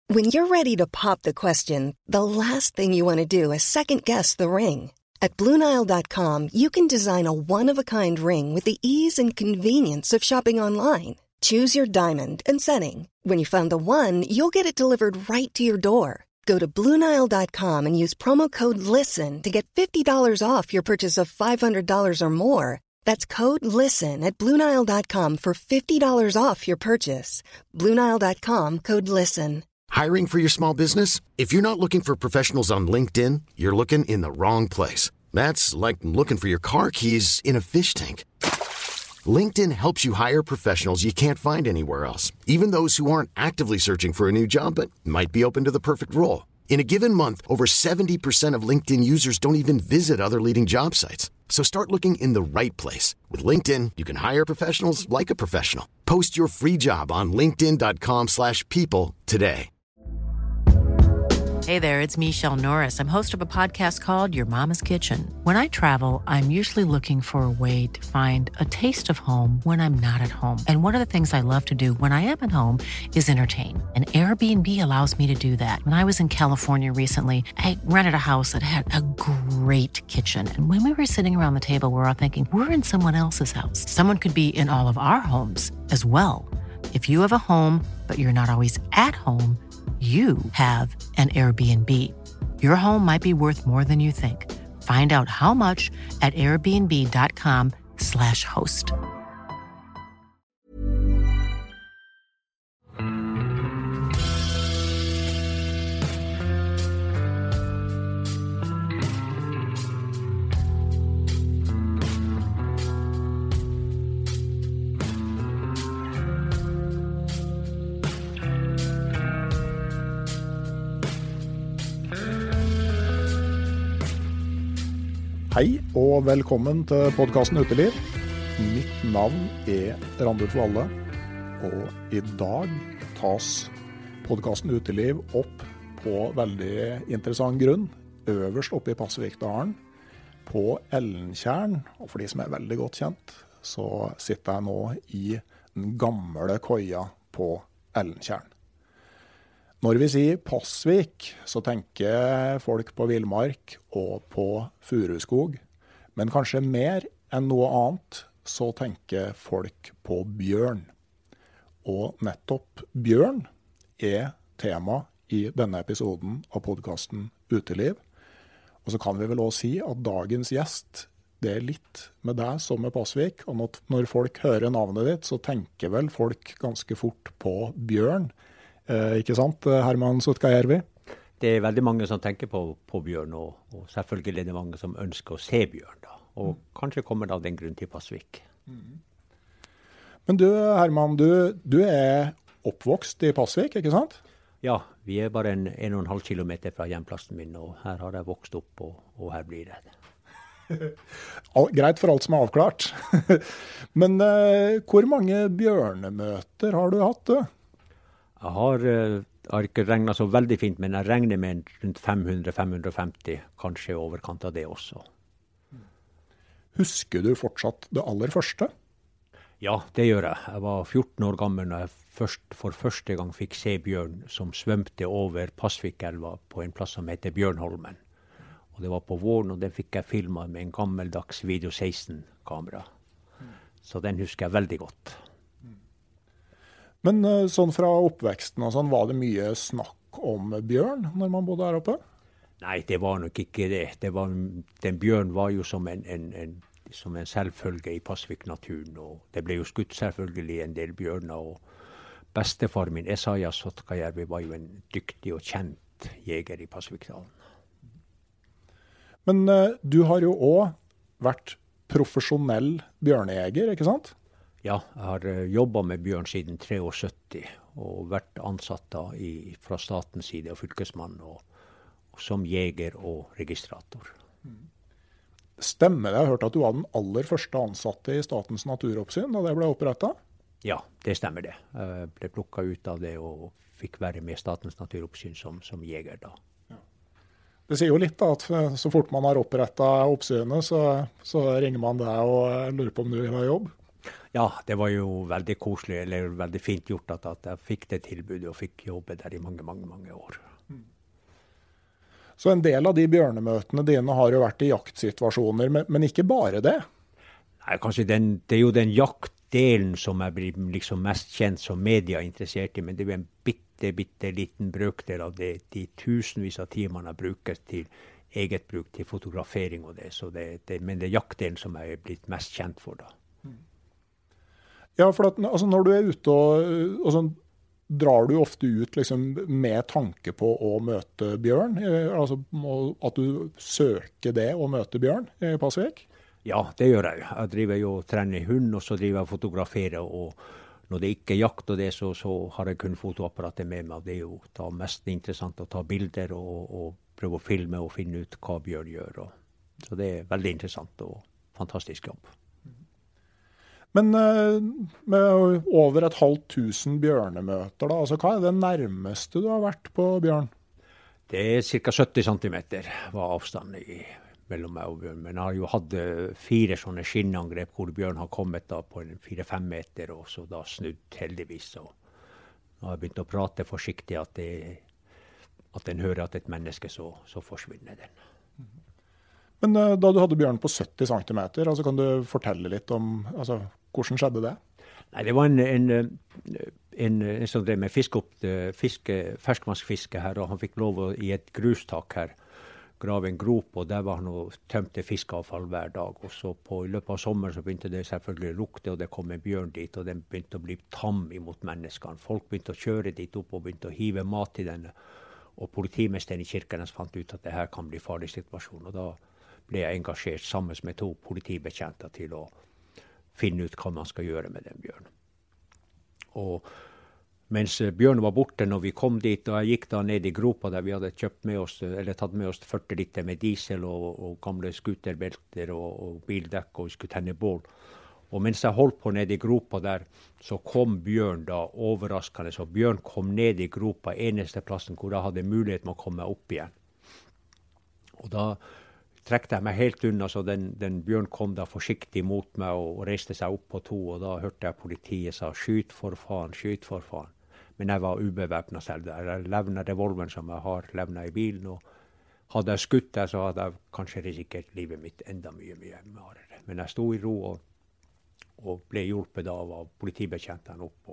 When you're ready to pop the question, the last thing you want to do is second-guess the ring. At BlueNile.com, you can design a one-of-a-kind ring with the ease and convenience of shopping online. Choose your diamond and setting. When you find the one, you'll get it delivered right to your door. Go to BlueNile.com and use promo code LISTEN to get $50 off your purchase of $500 or more. That's code LISTEN at BlueNile.com for $50 off your purchase. BlueNile.com, code LISTEN. Hiring for your small business? If you're not looking for professionals on LinkedIn, you're looking in the wrong place. That's like looking for your car keys in a fish tank. LinkedIn helps you hire professionals you can't find anywhere else, even those who aren't actively searching for a new job but might be open to the perfect role. In a given month, over 70% of LinkedIn users don't even visit other leading job sites. So start looking in the right place. With LinkedIn, you can hire professionals like a professional. Post your free job on linkedin.com/people today. Hey there, it's Michelle Norris. I'm host of a podcast called Your Mama's Kitchen. When I travel, I'm usually looking for a way to find a taste of home when I'm not at home. And one of the things I love to do when I am at home is entertain. And Airbnb allows me to do that. When I was in California recently, I rented a house that had a great kitchen. And when we were sitting around the table, we're all thinking, we're in someone else's house. Someone could be in all of our homes as well. If you have a home, but you're not always at home, you have an Airbnb. Your home might be worth more than you think. Find out how much at airbnb.com/host. Hei og velkommen til podcasten Uteliv. Mitt navn Randulf Valle, og I dag tas podcasten Uteliv opp på veldig interessant grunn, øverst oppe I Pasvikdalen, på Ellentjern, og for de som veldig godt kjent, så sitter jeg nå I den gamle koia på Ellentjern. Når vi sier Pasvik, så tenker folk på villmark og på furuskog, men kanskje mer enn noe annet så tenker folk på bjørn. Og nettopp bjørn tema I denne episoden av podcasten Uteliv. Og så kan vi vel også si at dagens gjest, det litt med deg som med Pasvik, og når folk hører navnet ditt, så tenker vel folk ganske fort på bjørn. Ikke sant, Herman Sotkajärvi? Det veldig mange som tenker på bjørn, og selvfølgelig det mange som ønsker å se bjørn da. Og kanskje kommer det av den grunn til Pasvik. Men du, Herman, du oppvokst I Pasvik, ikke sant? Ja, vi bare 1,5 kilometer fra hjemplassen min, og her har jeg vokst opp, og her blir det. Greit for alt som avklart. Men hvor mange bjørnemøter har du hatt, du? Jeg har ikke regnet så veldig fint, men jeg regner med rundt 500-550, kanskje overkant av det også. Husker du fortsatt det aller første? Ja, det gjør jeg. Jeg var 14 år gammel når jeg for første gang fikk se bjørn som svømte over Pasvikelva på en plass som heter Bjørnholmen. Og det var på våren, og den fikk jeg filmet med en gammeldags Video 16-kamera. Så den husker jeg veldig godt. Men sånn fra oppveksten og sånn, var det mye snakk om bjørn når man bodde her oppe? Nei, det var nok ikke det. Den bjørn var jo som en selvfølge I Pasvik-naturen, og det ble jo skutt selvfølgelig en del bjørner, og bestefar min, Esaias Sotkajärvi, var jo en dyktig og kjent jeger I Pasvikdalen. Men du har jo også vært profesjonell bjørnejeger, ikke sant? Ja, jeg har jobbet med bjørn siden 73, og vært ansatt da fra statens side og fylkesmann, og som jeger og registrator. Stemmer det? Jeg har hørt at du var den aller første ansatte I Statens naturoppsyn da det ble opprettet? Ja, det stemmer det. Jeg ble plukket ut av det og fikk være med Statens naturoppsyn som jeger da. Ja. Det sier jo litt da, at så fort man har opprettet oppsynet, så ringer man deg og lurer på om du vil ha jobb. Ja, det var jo veldig koselig, eller veldig fint gjort at jeg fikk det tilbudet og fikk jobbe der i mange, mange, mange år. Så en del av de bjørnemøtene dine har jo vært i jaktsituasjoner, men ikke bare det? Nei, kanskje det er jo den jaktdelen som jeg blir liksom mest kjent som media interessert i, men det er jo en bitte liten brøkdel av det, de tusenvis av timene jeg bruker til eget bruk, til fotografering og det. Så men det er jaktdelen som jeg er blitt mest kjent for da. Ja, for altså, når du er ute og sånn, drar du ofte ut liksom, med tanke på å møte bjørn? Altså at du søker det å møte bjørn i Pasvik? Ja, det gjør jeg. Jeg driver jo og trener hund, og så driver jeg og fotograferer. Og når det ikke er jakt og det, så har jeg kun fotoapparatet med meg. Det er jo da mest interessant å ta bilder og prøve å filme og finne ut hva bjørn gjør. Så det er veldig interessant og fantastisk jobb. Men med over 500 bjørnemøter, da, altså hva er det nærmeste du har vært på bjørn? Det er ca. 70 centimeter var avstanden mellom meg og bjørn. Men jeg har jo hatt 4 sånne skinnangrep hvor bjørn har kommet da på 4-5 meter, og så da snudd heldigvis. Og nå har jeg begynt å prate forsiktig at den hører at et menneske, så forsvinner den. Men da du hadde bjørn på 70 centimeter, altså kan du fortelle litt om hvordan skjedde det? Nei, det var en som drev med ferskvannsfiske her, og han fikk lov i et grustak her grave en grop, og der var han og tømte fiskeavfall hver dag. Og så i løpet av sommeren så begynte det selvfølgelig å lukte, og det kom en bjørn dit, og den begynte å bli tam imot menneskene. Folk begynte å kjøre dit opp og begynte å hive mat i denne. Og politimesteren i Kirkenes fant ut at det her kan bli farlig situasjon, og da ble jeg engasjert sammen med 2 politibetjenter til å finne ut hva man skal gjøre med den bjørnen. Og mens bjørnen var borte når vi kom dit, og jeg gikk da ned i gropa der vi hadde tatt med oss 40 liter med diesel og gamle skuterbelter og bildekk, og vi skulle tenne bål. Og mens jeg holdt på ned i gropa der, så kom bjørn da overraskende. Så bjørn kom ned i gropa, eneste plassen hvor jeg hadde mulighet med å komme opp igjen. Og da trekte jeg meg helt unna, så den bjørn kom da forsiktig mot meg og reiste seg opp på 2, og da hørte jeg politiet sa, skyt for faen, skyt for faen. Men jeg var ubevæpnet selv der. Jeg levnet revolveren som jeg har levnet i bilen, og hadde jeg skutt der, så hadde jeg kanskje risikert livet mitt enda mye hardere. Men jeg sto i ro og ble hjulpet av politibetjentene opp,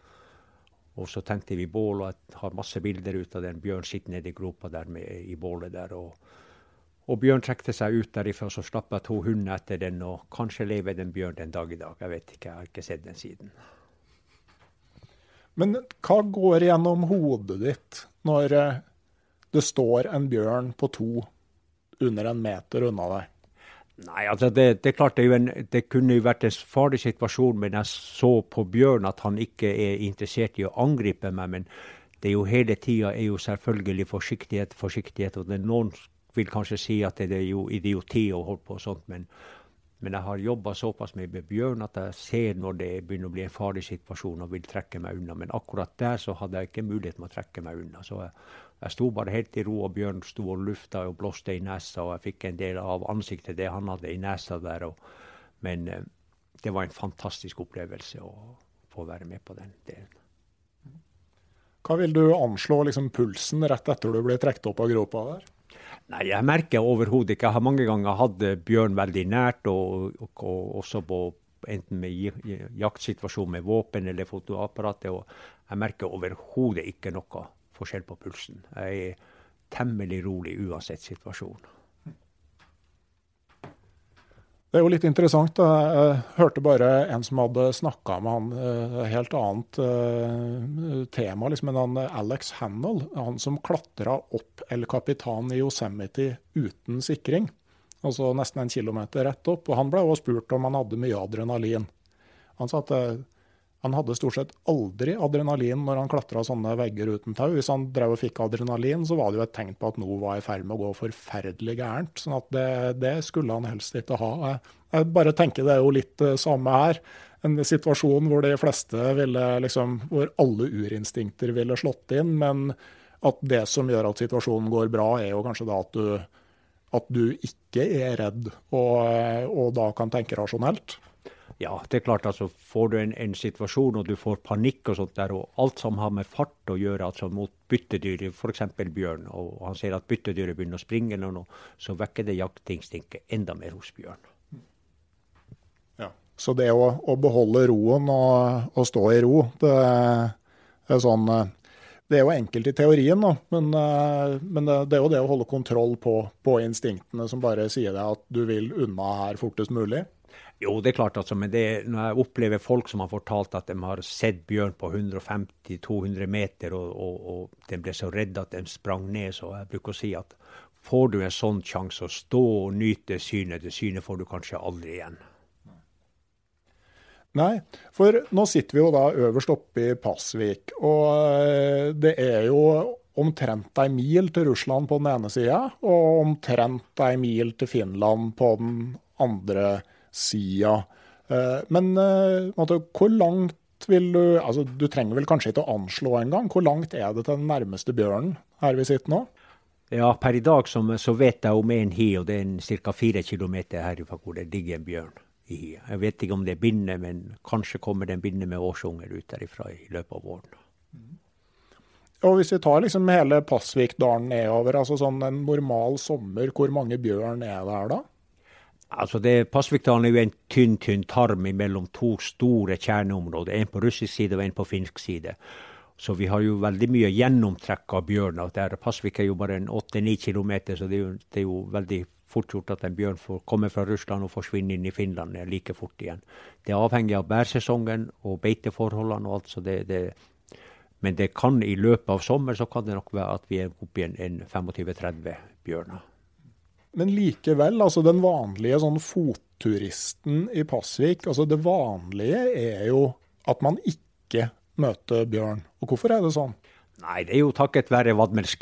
og så tente vi bål, og jeg har masse bilder ut av den bjørn sitter nede i gropa der i bålet der, og bjørn trekte seg ut derifra, så slapp jeg 2 hunder etter den, og kanskje lever den bjørn den dag i dag. Jeg vet ikke, jeg har ikke sett den siden. Men hva går gjennom hodet ditt når det står en bjørn på 2 under 1 meter unna deg? Nei, altså det er klart, det kunne jo vært en farlig situasjon, men jeg så på bjørn at han ikke er interessert i å angripe meg, men det er jo hele tiden er jo selvfølgelig forsiktighet, og noen vil kanskje si at det er jo idioti å holde på sånt, men jeg har jobbet såpass med bjørn at jeg ser når det begynner å bli en farlig situasjon og vil trekke meg unna, men akkurat der så hadde jeg ikke mulighet med å trekke meg unna, så jeg sto bare helt i ro, og bjørn sto og lufta og blåste i nesa, og jeg fikk en del av ansiktet det han hadde i nesa der, men det var en fantastisk opplevelse å få være med på den delen. Hva vil du anslå liksom pulsen rett etter du ble trekt opp av gropa der? Nei, jeg merker overhodet ikke. Jeg har mange ganger hatt bjørn veldig nært, og også på enten med jaktsituasjon med våpen eller fotoapparatet, og jeg merker overhodet ikke noe forskjell på pulsen. Jeg er temmelig rolig uansett situasjon. Det er jo litt interessant. Jeg hørte bare en som hadde snakket med han helt annet tema, liksom en Alex Honnold, han som klatret opp El Capitan i Yosemite uten sikring, altså nesten 1 kilometer rett opp, og han ble også spurt om han hadde mye adrenalin. Han sa at han hadde stort sett aldri adrenalin når han klatret sånne vegger uten tau. Hvis han drev og fikk adrenalin, så var det jo et tegn på at noe var i ferd med å gå forferdelig gærent. Sånn at det skulle han helst ikke ha. Jeg bare tenker det er jo litt samme her. En situasjon hvor de fleste ville hvor alle urinstinkter ville slått inn, men at det som gjør at situasjonen går bra, er jo kanskje da at du ikke er redd og da kan tenke rasjonelt. Ja, det klart, altså får du en situasjon og du får panikk og sånt der, og alt som har med fart å gjøre, altså mot byttedyr, for eksempel bjørn, og han ser at byttedyret begynner å springe eller noe, så vekker det jaktinstinktet enda mer hos bjørn. Ja. Så det å beholde roen og stå i ro, det er sånn, det er jo enkelt i teorien, da, men det er jo det å holde kontroll på instinktene som bare sier deg at du vil unna her fortest mulig. Jo, det er klart, altså, men når jeg opplever folk som har fortalt at de har sett bjørn på 150-200 meter, og de ble så redd at de sprang ned, så jeg bruker å si at får du en sånn sjanse å stå og nyte synet, det synet får du kanskje aldri igjen. Nei, for nå sitter vi jo da øverst oppe i Pasvik, og det er jo omtrent en mil til Russland på den ene siden, og omtrent en mil til Finland på den andre siden. Men hvor langt vil du, altså du trenger vel kanskje ikke å anslå en gang, hvor langt er det til den nærmeste bjørnen her vi sitter nå? Ja, per i dag så vet jeg om en hi, og det er cirka 4 kilometer herfra hvor det ligger en bjørn i hi. Jeg vet ikke om det er binne, men kanskje kommer det en binne med årsunger ut derifra i løpet av våren. Og hvis vi tar liksom hele Pasvikdalen nedover, altså sånn en normal sommer, hvor mange bjørn er det her da? Altså Pasvikdalen er jo en tynn tarm mellom to store kjerneområder, en på russisk side og en på finsk side. Så vi har jo veldig mye gjennomtrekk av bjørner. Pasvik er jo bare en 8-9 kilometer, så det er jo veldig fort gjort at en bjørn kommer fra Russland og forsvinner inn i Finland like fort igjen. Det er avhengig av bærsesongen og beiteforholdene og alt, så men det kan i løpet av sommer, så kan det nok være at vi er oppe i en 25-30 bjørner. Men likevel, altså den vanlige sånn fotturisten i Pasvik, altså det vanlige er jo at man ikke møter bjørn. Og hvorfor er det sånn? Nei, det er jo takket være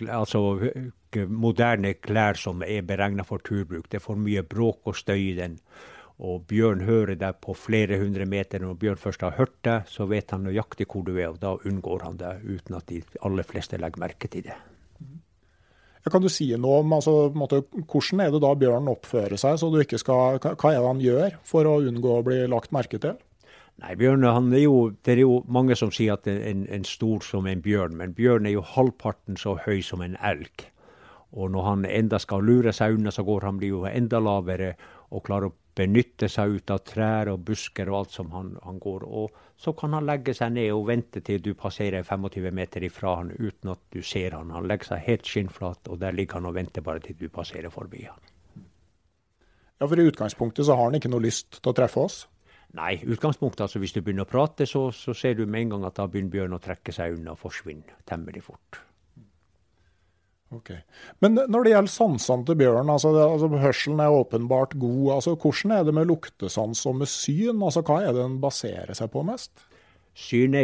moderne klær som er beregnet for turbruk. Det er for mye bråk og støy i den. Og bjørn hører deg på flere hundre meter. Når bjørn først har hørt deg, så vet han nøyaktig hvor du er, og da unngår han deg uten at de aller fleste legger merke til det. Ja, kan du si noe om hvordan er det da bjørnen oppfører seg, så du ikke skal, hva er det han gjør for å unngå å bli lagt merke til? Nei, bjørn, det er jo mange som sier at det er en stor som en bjørn, men bjørn er jo halvparten så høy som en elg. Og når han enda skal lure seg unna, så går han blir jo enda lavere og klarer å benytte seg ut av trær og busker og alt som han går. Og så kan han legge seg ned og vente til du passerer 25 meter ifra han uten at du ser han. Han legger seg helt skinnflat, og der ligger han og venter bare til du passerer forbi han. Ja, for i utgangspunktet så har han ikke noe lyst til å treffe oss? Nei, utgangspunktet, altså hvis du begynner å prate, så ser du med en gang at da begynner bjørn å trekke seg unna og forsvinne temmelig fort. Ok. Men når det gjelder sansene til bjørn, altså hørselen er åpenbart god, altså hvordan er det med luktesans og med syn? Altså hva er det den baserer seg på mest? Syn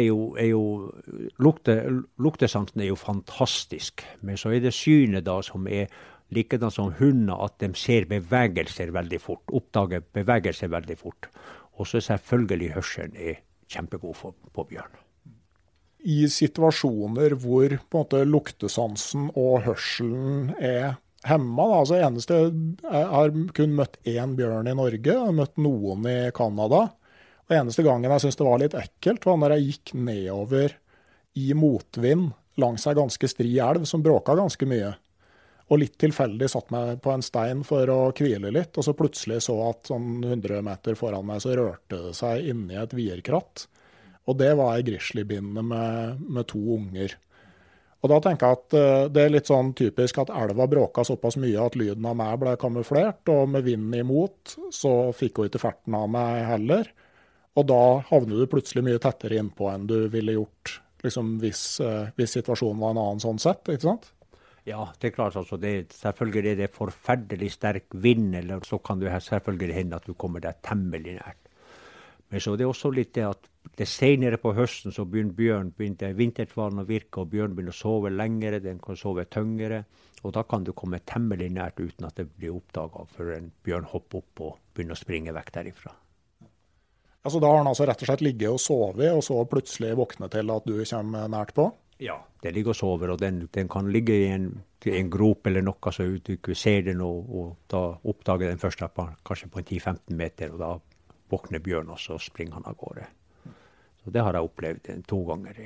luktesansen er jo fantastisk, men så er det synet da som er likedan som hunder, at de ser bevegelser veldig fort, oppdager bevegelser veldig fort. Og så selvfølgelig hørselen er kjempegod på bjørn. I situasjoner hvor på en måte luktesansen og hørselen er hemma. Altså eneste, jeg har kun møtt én bjørn i Norge, jeg har møtt noen i Kanada. Og eneste gangen jeg syntes det var litt ekkelt, var når jeg gikk nedover i motvind langs en ganske stri elv som bråka ganske mye. Og litt tilfeldig satt meg på en stein for å hvile litt, og så plutselig så at sånn 100 meter foran meg så rørte det seg inni et vierkratt. Og det var ei grizzlybinne med 2 unger. Og da tenker jeg at det er litt sånn typisk at elva bråka såpass mye at lyden av meg ble kamuflert, og med vinden imot så fikk hun ikke ferten av meg heller. Og da havner du plutselig mye tettere innpå enn du ville gjort liksom, hvis situasjonen var en annen sånn sett, ikke sant? Ja, det er klart. Altså, selvfølgelig er det forferdelig sterk vind, eller så kan det selvfølgelig hende at du kommer deg temmelig nært. Men så det er også litt det at det senere på høsten så begynte vintertvalen å virke, og bjørn begynner å sove lengre, den kan sove tyngre, og da kan du komme temmelig nært uten at det blir oppdaget før en bjørn hopper opp og begynner å springe vekk derifra. Altså da har han altså rett og slett ligget og sovet, og så plutselig våkne til at du kommer nært på? Ja, det ligger og sover, og den kan ligge i en grop eller noe, så du ikke ser den, og da oppdager den først kanskje på 10-15 meter, og da våkner bjørn, og så springer han av gårde. Så det har jeg opplevd 2 ganger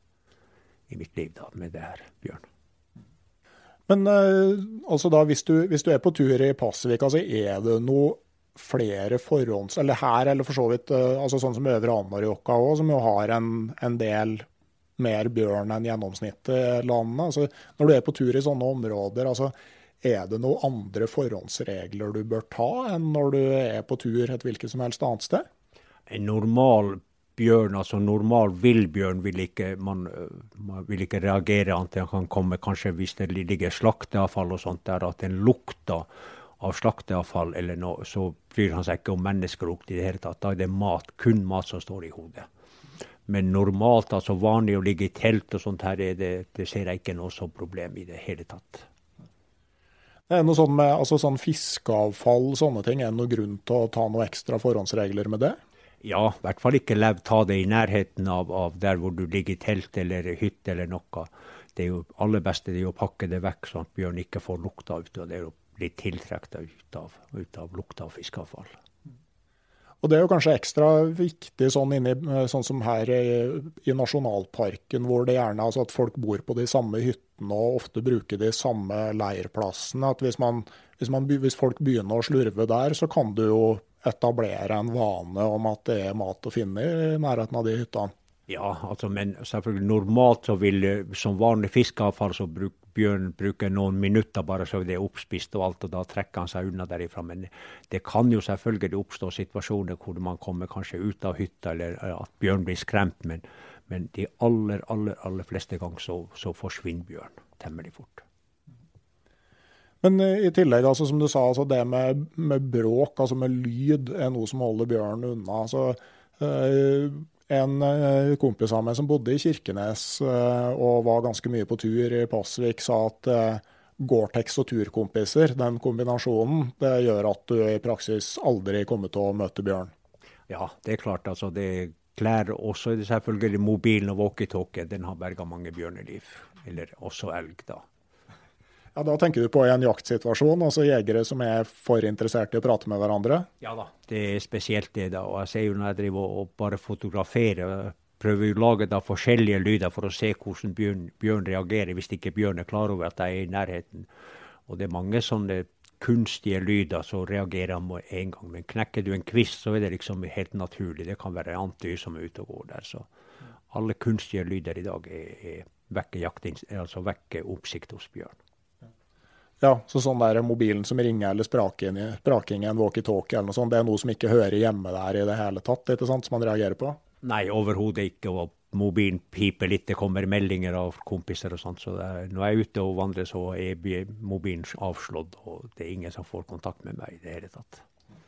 i mitt liv da, med det her bjørn. Men altså da, hvis du på tur i Pasvik, altså det noe flere eller her, eller for så vidt, altså sånn som Øvre Anarjokka også, som jo har en del mer bjørn enn gjennomsnittet i landet. Altså, når du på tur i sånne områder, altså, det noen andre forhåndsregler du bør ta enn når du på tur et hvilket som helst annet sted? En normal bjørn, altså normal villbjørn, man vil ikke reagere annet enn kan komme, kanskje hvis det ligger slakteavfall og sånt der, at den lukter av slakteavfall eller noe, så bryr han seg ikke om menneskelukt i det hele tatt. Da det mat, kun mat som står i hodet. Men normalt, altså vanlig å ligge i telt og sånt her, det ser jeg ikke noe som problem i det hele tatt. Det noe sånn med altså sånn fiskeavfall, sånne ting, det noe grunn til å ta noe ekstra forhåndsregler med det? Ja, i hvert fall ikke ta det i nærheten av der hvor du ligger i telt eller hytte eller noe. Det jo aller beste det å pakke det vekk, sånn at bjørn ikke får lukta ut, og det jo blir tiltrekket ut av lukta av fiskeavfall. Og det jo kanskje ekstra viktig sånn som her i nasjonalparken, hvor det gjerne altså at folk bor på de samme hyttene og ofte bruker de samme leirplassene. At hvis folk begynner å slurve der, så kan du jo etablere en vane om at det mat å finne i nærheten av de hyttene. Ja, altså, men selvfølgelig normalt så vil som vanlig fiskeavfall så bjørn bruker noen minutter bare så det oppspist og alt, og da trekker han seg unna derifra. Men det kan jo selvfølgelig oppstå situasjoner hvor man kommer kanskje ut av hytta, eller at bjørn blir skremt, men de aller fleste ganger så forsvinner bjørn temmelig fort. Men i tillegg, altså, som du sa, altså, det med bråk, altså med lyd, noe som holder bjørn unna. Altså, en kompis av meg som bodde i Kirkenes og var ganske mye på tur i Pasvik, sa at Gore-Tex og turkompiser, den kombinasjonen, det gjør at du i praksis aldri kommer til å møte bjørn. Ja, det klart. Altså, det klær også selvfølgelig mobilen og walkie-talkie, den har berget mange bjørneliv, eller også elg da. Ja, da tenker du på en jaktsituasjon, altså jegere som for interessert i å prate med hverandre? Ja da, det spesielt det da, og jeg ser jo når jeg driver og bare fotograferer, prøver å lage da forskjellige lyder for å se hvordan bjørn reagerer hvis ikke bjørn klar over at jeg i nærheten. Og det mange sånne kunstige lyder, så reagerer han med en gang. Men knekker du en kvist, så det liksom helt naturlig. Det kan være antyr som ute og går der. Så alle kunstige lyder i dag vekker oppsikt hos bjørn. Ja, så sånn der mobilen som ringer eller spraking en walkie-talkie eller noe sånt, det noe som ikke hører hjemme der i det hele tatt, ikke sant, som man reagerer på? Nei, overhodet ikke, og mobilen piper litt, det kommer meldinger av kompiser og sånt, så når jeg ute og vandrer så mobilen avslått, og det ingen som får kontakt med meg i det hele tatt.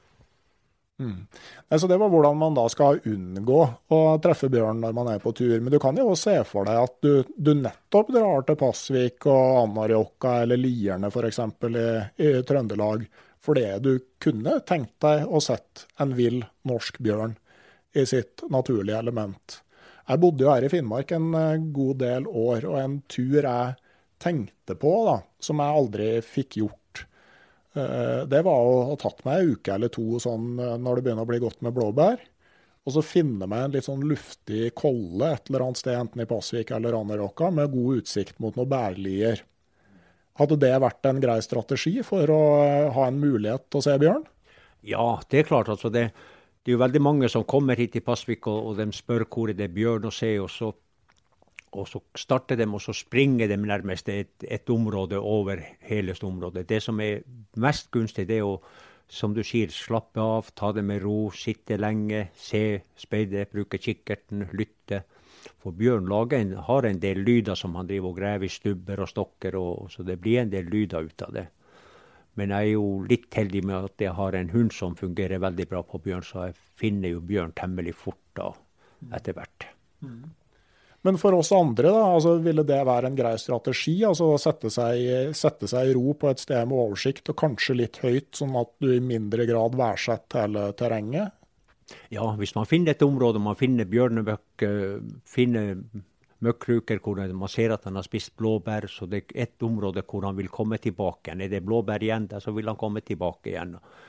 Så det var hvordan man da skal unngå å treffe bjørn når man på tur. Men du kan jo også se for deg at du nettopp drar til Pasvik og Anarjokka eller Lierne for eksempel i Trøndelag, fordi du kunne tenkt deg å sett en vill norsk bjørn i sitt naturlige element. Jeg bodde jo her i Finnmark en god del år, og en tur jeg tenkte på da, som jeg aldri fikk gjort, det var å ha tatt meg en uke eller 2 sånn, når det begynner å bli godt med blåbær, og så finne meg en litt sånn luftig kolle et eller annet sted, enten i Pasvik eller Anarjokka, med god utsikt mot noen bærlier. Hadde det vært en grei strategi for å ha en mulighet til å se bjørn? Ja, det klart. Altså det er jo veldig mange som kommer hit til Pasvik, og de spør hvor det bjørn å se, og så starter de, og så springer de nærmest et område over hele området. Det som mest gunstig, det å, som du sier, slappe av, ta det med ro, sitte lenge, se, speide, bruke kikkerten, lytte. For bjørn har en del lyder som han driver og grever i stubber og stokker, så det blir en del lyder ut av det. Men jeg jo litt heldig med at jeg har en hund som fungerer veldig bra på bjørn, så jeg finner jo bjørn temmelig fort da, etter hvert. Men for oss andre da, altså, ville det være en grei strategi, altså sette seg i ro på et sted med oversikt og kanskje litt høyt, sånn at du i mindre grad verdsetter hele terrenget? Ja, hvis man finner et område, man finner bjørnebøk, finner møkkruker hvor man ser at han har spist blåbær, så det et område hvor han vil komme tilbake igjen. Det blåbær igjen der, så vil han komme tilbake igjen.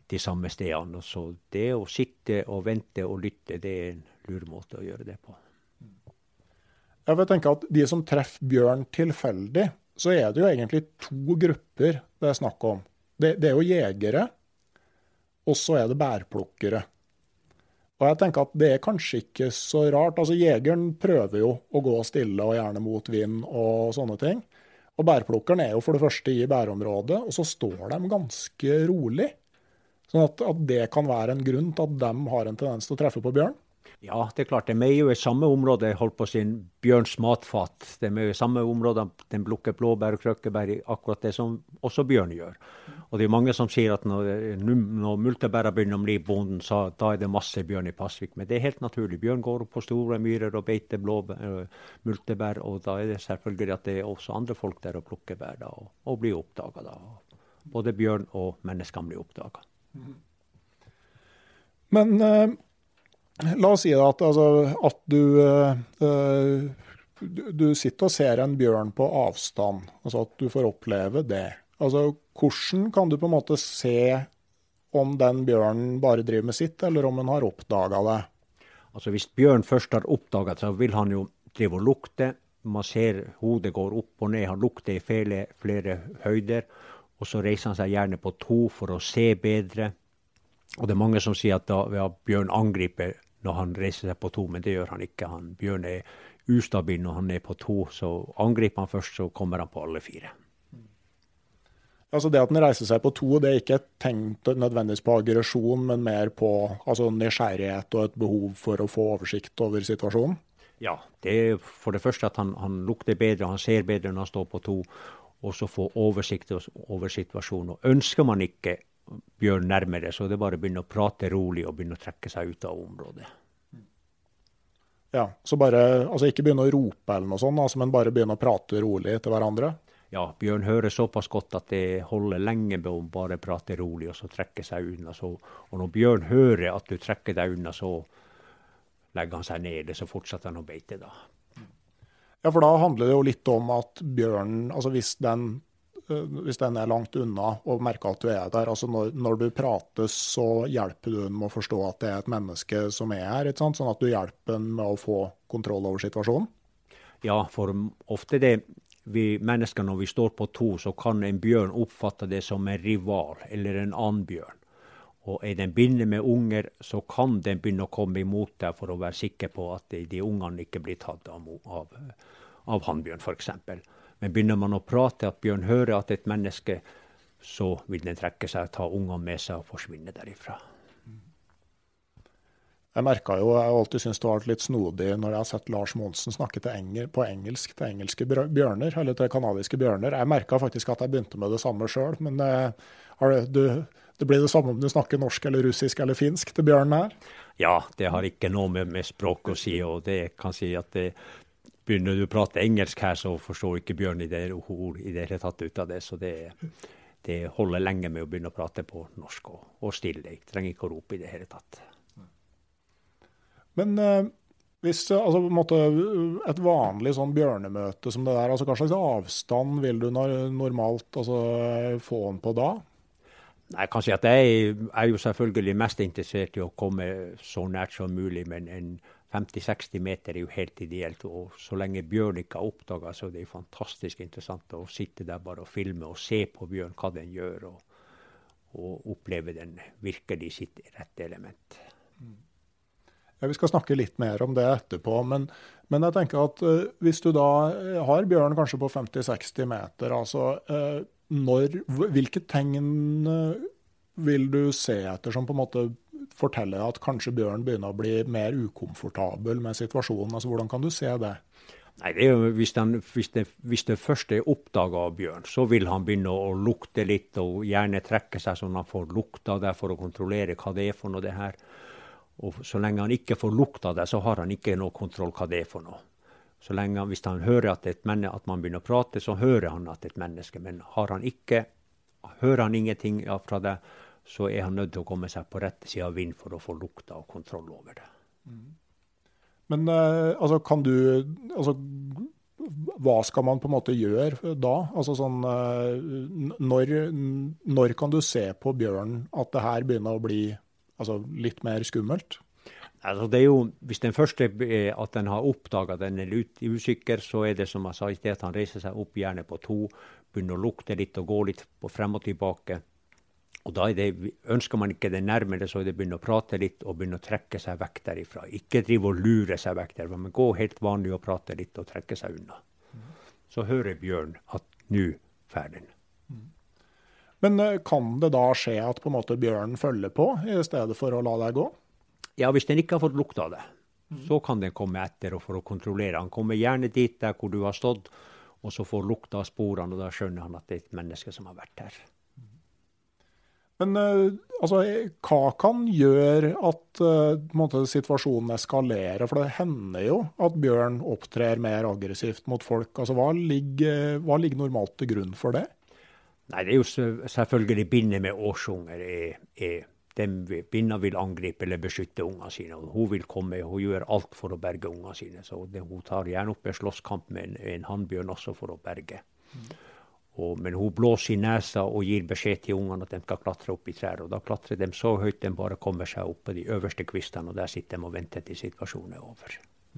de samme stedene. Så det å sitte og vente og lytte, det en lur måte å gjøre det på. Jeg vil tenke at de som treffer bjørn tilfeldig, så det jo egentlig 2 grupper det snakk om. Det jo jegere, og så det bærplukkere. Og jeg tenker at det kanskje ikke så rart. Altså jegeren prøver jo å gå stille og gjerne mot vind og sånne ting. Og bærplukkeren jo for det første i bærområdet, og så står de ganske rolig. Sånn at det kan være en grunn til at de har en tendens til å treffe på bjørn. Ja, det klart. De jo i samme område, holdt på sin bjørns matfat. De jo i samme område, den plukker blåbær og krøkkebær, akkurat det som også bjørn gjør. Og det mange som sier at når multebæra begynner å bli bonden, så da det masse bjørn i Pasvik. Men det helt naturlig. Bjørn går på store myrer og beiter multebær, og da det selvfølgelig at det også andre folk der og plukker bær da, og blir oppdaget da. Både bjørn og mennesker blir oppdaget. Men la oss si at du sitter og ser en bjørn på avstand, altså at du får oppleve det. Altså, hvordan kan du på en måte se om den bjørnen bare driver med sitt, eller om den har oppdaget det? Altså, hvis bjørn først har oppdaget, så vil han jo drive og lukte. Man ser hodet går opp og ned, han lukter i flere høyder, og så reiser han seg gjerne på 2 for å se bedre. Og det mange som sier at bjørn angriper når han reiser seg på 2, men det gjør han ikke. Bjørn ustabil når han på 2, så angriper han først, så kommer han på alle 4. Altså det at den reiser seg på 2, det ikke tenkt nødvendigvis på aggresjon, men mer på nysgjerrighet og et behov for å få oversikt over situasjonen? Ja, det for det første at han lukter bedre, han ser bedre når han står på 2, og så få oversikt over situasjonen. Og ønsker man ikke bjørn nærmere, så det bare å begynne å prate rolig og begynne å trekke seg ut av området. Ja, så bare, ikke begynne å rope eller noe sånt, men bare begynne å prate rolig til hverandre? Ja, bjørn hører såpass godt at det holder lenge med å bare prate rolig og så trekke seg unna. Og når bjørn hører at du trekker deg unna, så legger han seg ned, så fortsetter han å beite da. Ja, for da handler det jo litt om at bjørnen, hvis den langt unna og merker at du der, når du prater, så hjelper du den med å forstå at det et menneske som her, ikke sant? Sånn at du hjelper den med å få kontroll over situasjonen? Ja, for ofte vi mennesker når vi står på 2, så kan en bjørn oppfatte det som en rival eller en annen bjørn. Og den begynner med unger, så kan den begynne å komme imot deg for å være sikker på at de ungene ikke blir tatt av hannbjørn for eksempel. Men begynner man å prate at bjørn hører at et menneske, så vil den trekke seg, ta ungene med seg og forsvinne derifra. Jeg merket jo, jeg alltid synes det var litt snodig når jeg har sett Lars Monsen snakke på engelsk til engelske bjørner, eller til kanadiske bjørner. Jeg merket faktisk at jeg begynte med det samme selv, men det blir det samme om du snakker norsk eller russisk eller finsk til bjørnen her? Ja, det har ikke noe med språk å si, og det kan si at begynner du å prate engelsk her, så forstår ikke bjørn i det ord i det hele tatt ut av det, så det holder lenge med å begynne å prate på norsk og stille. Jeg trenger ikke å rope i det hele tatt. Men hvis et vanlig sånn bjørnemøte som det der, hva slags avstand vil du normalt få den på da? Nei, jeg kan si at jeg jo selvfølgelig mest interessert i å komme så nært som mulig, men en 50-60 meter jo helt ideelt, og så lenge bjørn ikke har oppdaget, så det fantastisk interessant å sitte der bare og filme og se på bjørn, hva den gjør, og oppleve den virkelig sitt rette element. Ja, vi skal snakke litt mer om det etterpå, men jeg tenker at hvis du da har bjørn kanskje på 50-60 meter, hvilke tegn vil du se etter som på en måte forteller at kanskje bjørn begynner å bli mer ukomfortabel med situasjonen? Hvordan kan du se det? Nei, det jo, hvis det først oppdaget av bjørn, så vil han begynne å lukte litt og gjerne trekke seg sånn han får lukta der for å kontrollere hva det for noe det her. Og så lenge han ikke får lukta det, så har han ikke noe kontroll hva det for noe. Så lenge hvis han hører at man begynner å prate, så hører han at et menneske. Men hører han ingenting fra det, så han nødt til å komme seg på rette siden av vind for å få lukta og kontroll over det. Men kan du hva skal man på en måte gjøre da? Altså sånn, når kan du se på bjørnen at det her begynner å bli litt mer skummelt? Altså det jo, hvis den første at den har oppdaget at den usikker, så det som jeg sa i sted, at han reiser seg opp gjerne på 2, begynner å lukte litt og gå litt på frem og tilbake. Og da ønsker man ikke det nærmere, så det begynner å prate litt og begynner å trekke seg vekk derifra. Ikke drive og lure seg vekk derifra, men gå helt vanlig og prate litt og trekke seg unna. Så hører bjørn at nå fer den. Men kan det da skje at på en måte bjørnen følger på i stedet for å la deg gå? Ja, hvis den ikke har fått lukta det, så kan den komme etter og for å kontrollere. Han kommer gjerne dit der hvor du har stått, og så får lukta av sporene, og da skjønner han at det et menneske som har vært her. Men hva kan gjøre at situasjonen eskalerer? For det hender jo at bjørn opptrer mer aggressivt mot folk. Hva ligger normalt til grunn for det? Nei, det jo selvfølgelig binner med årsunger. Binner vil angripe eller beskytte ungene sine. Og hun vil komme, hun gjør alt for å berge ungene sine. Så hun tar gjerne opp en slåsskamp med en hannbjørn også for å berge. Men hun blåser i nesa og gir beskjed til ungene at de skal klatre opp i trær. Og da klatrer de så høyt de bare kommer seg opp på de øverste kvistene, og der sitter de og venter til situasjonen er over.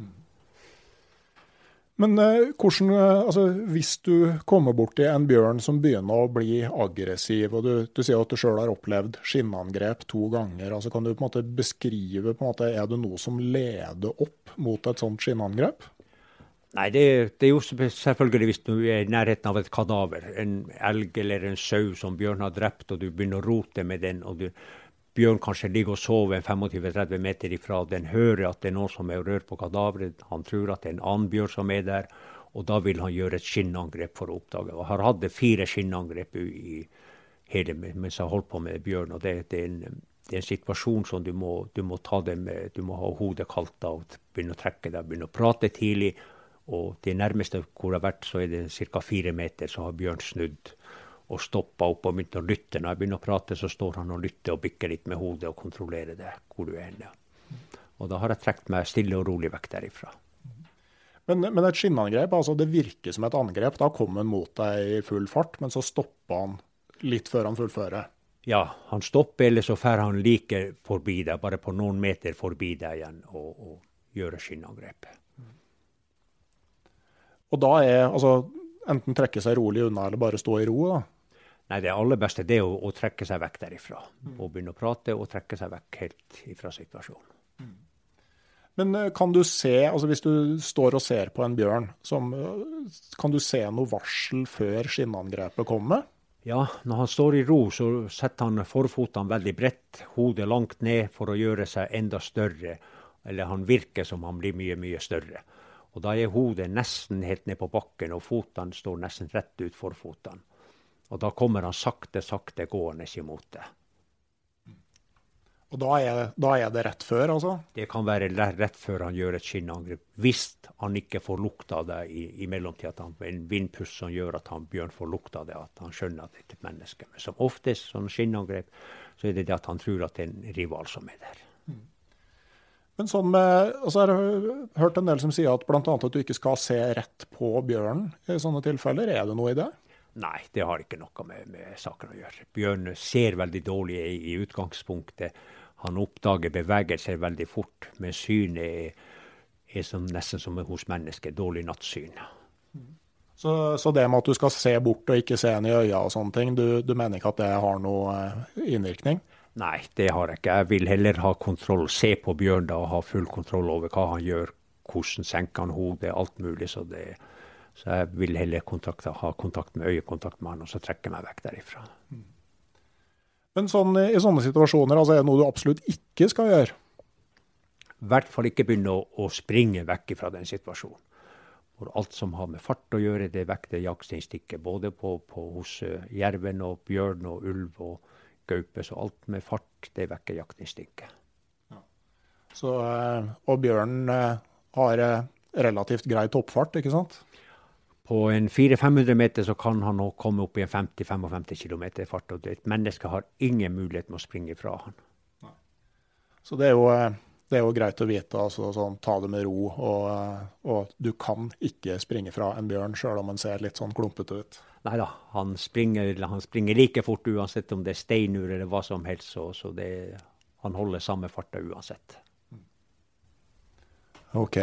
Men hvis du kommer bort til en bjørn som begynner å bli aggressiv, og du sier at du selv har opplevd skinnangrep 2 ganger, kan du på en måte beskrive, er det noe som leder opp mot et sånt skinnangrep? Nei, det jo selvfølgelig hvis du i nærheten av et kadaver, en elg eller en sau som bjørn har drept, og du begynner å rote med den, og bjørn kanskje ligger og sover 25-30 meter ifra, den hører at det noen som og rør på kadaveret, han tror at det en annen bjørn som der, og da vil han gjøre et skinnangrep for å oppdage. Og har hatt 4 skinnangrep i hele, mens jeg holdt på med bjørn, og det en situasjon som du må ta det med, du må ha hodet kaldt da, og begynne å trekke deg, begynne å prate tidlig, og det nærmeste hvor det har vært, så det ca. 4 meter, så har bjørn snudd og stoppet opp og begynt å lytte. Når jeg begynner å prate, så står han og lytter og bikker litt med hodet og kontrollerer det, hvor du henne. Og da har jeg trekt meg stille og rolig vekk derifra. Men et skinnangrep, det virker som et angrep. Da kommer han mot deg i full fart, men så stopper han litt før han fullfører. Ja, han stopper, eller så fer han like forbi deg, bare på noen meter forbi deg igjen, og gjør skinnangrepet. Og da enten trekke seg rolig unna, eller bare stå i ro, da? Nei, det aller beste det å trekke seg vekk derifra. Og begynne å prate og trekke seg vekk helt ifra situasjonen. Men kan du se, hvis du står og ser på en bjørn, kan du se noe varsel før skinnangrepet kommer? Ja, når han står i ro, så setter han forfotene veldig bredt, hodet langt ned for å gjøre seg enda større, eller han virker som han blir mye, mye større. Og da hodet nesten helt ned på bakken, og fotene står nesten rett ut for fotene. Og da kommer han sakte gående imot det. Og da det rett før, altså? Det kan være rett før han gjør et skinnangrep. Hvis han ikke får lukta det i mellomtid, at han får en vindpust som gjør at bjørn får lukta det, at han skjønner at det et menneske. Men som oftest, sånn skinnangrep, så det at han tror at det en rival som der. Men jeg har hørt en del som sier at blant annet at du ikke skal se rett på bjørnen i sånne tilfeller. Det noe i det? Nei, det har ikke noe med saken å gjøre. Bjørn ser veldig dårlig i utgangspunktet. Han oppdager bevegelser veldig fort, men synet nesten som hos mennesker, dårlig nattsyn. Så det med at du skal se bort og ikke se en i øya og sånne ting, du mener ikke at det har noe innvirkning? Nei, det har jeg ikke. Jeg vil heller ha kontroll, se på bjørn da, og ha full kontroll over hva han gjør, hvordan senker han hodet, alt mulig. Så jeg vil heller ha øyekontakt med han, og så trekke meg vekk derifra. Men i sånne situasjoner, det noe du absolutt ikke skal gjøre? I hvert fall ikke begynne å springe vekk fra den situasjonen. For alt som har med fart å gjøre, det vekker jaktinstinket, både hos jerven og bjørn og ulv og gaupe, så alt med fart, det vekker jaktinstinket. Ja. Og bjørnen har relativt grei toppfart, ikke sant? På en 400-500 meter så kan han nå komme opp i en 50-55 kilometer fart, og et menneske har ingen mulighet med å springe fra han. Så det jo Det er jo greit å vite, altså sånn, ta det med ro, og du kan ikke springe fra en bjørn, selv om han ser litt sånn klumpete ut. Neida, han springer like fort uansett om det er steinur eller hva som helst, så han holder samme farta uansett. Ok.